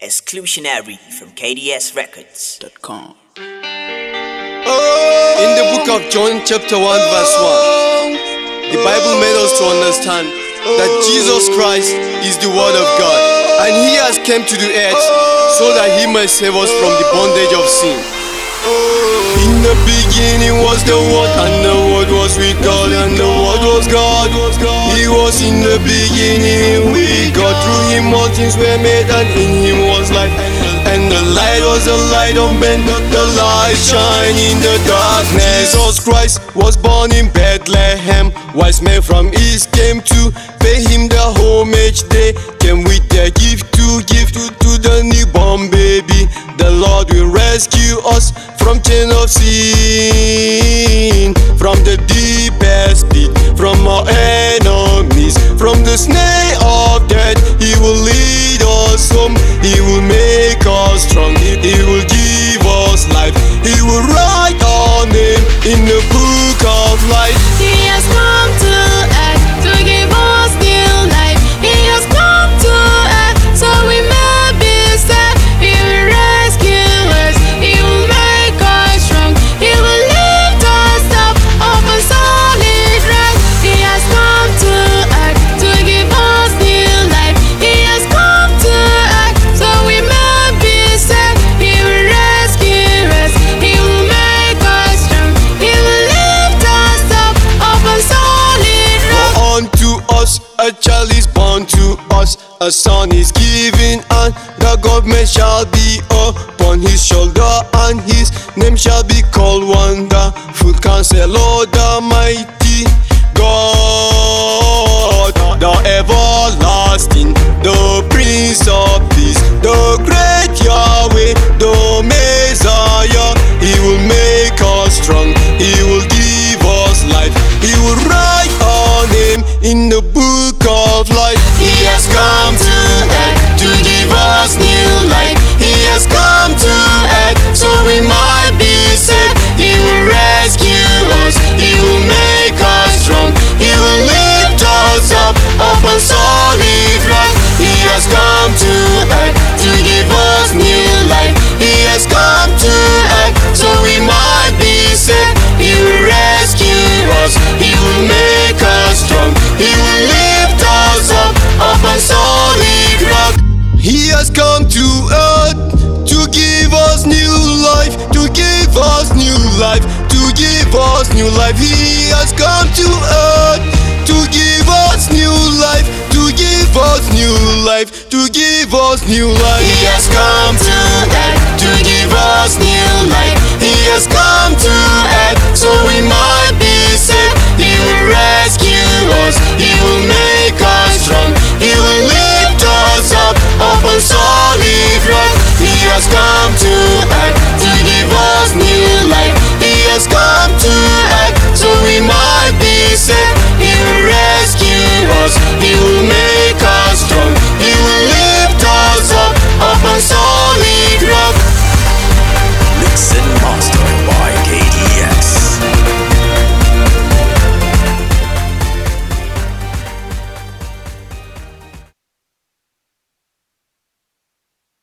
Exclusionary from KDSRecords.com. In the book of John chapter 1 verse 1, the Bible made us to understand that Jesus Christ is the Word of God, and He has come to the earth so that He might save us from the bondage of sin. In the beginning was the Word, and the Word was with God, and the Word was God. He was in the beginning with God. Through Him all things were made, and in Him was life. And the light was the light of men, the light shine in the darkness. Jesus Christ was born in Bethlehem. Wise men from east came to pay Him the homage. They came with their gift to give to the newborn baby. The Lord will rescue us from chain of sin, from the deepest pit, from our enemies, from the snare of death. He will lead us home. He will make us strong. He will give us life. He will write our name in the book of life. He has come to earth to give us new life. He has come to earth so we may be saved. He will rescue us. He will make us strong. He will lift us up a solid rock. He has come to earth to give us new life. He has come to earth so we may be saved. He will rescue us. He will make us strong. He will lift us up a solid rock. For unto us a child is born to us, a son is given, and the government shall be upon his shoulder, and his name shall be called Wonderful Counselor, the mighty God, the everlasting, the Prince of Peace, the great Yahweh, the Messiah. He will make us strong. He will give us life. He will write our name in the book of life. He has come to earth to give us new life. He has come to earth so we might be saved. He will rescue us. He will make us strong. He will lift us up a solid rock. He has come to earth to give us new life. He has come to earth so we might be saved. He will rescue us. He will make us strong. He will lift us up a solid rock. He has come to earth to give us new life, to give us new life, to give us new life. He has come to earth to give us new life, to give us new life, to give us new life. He has come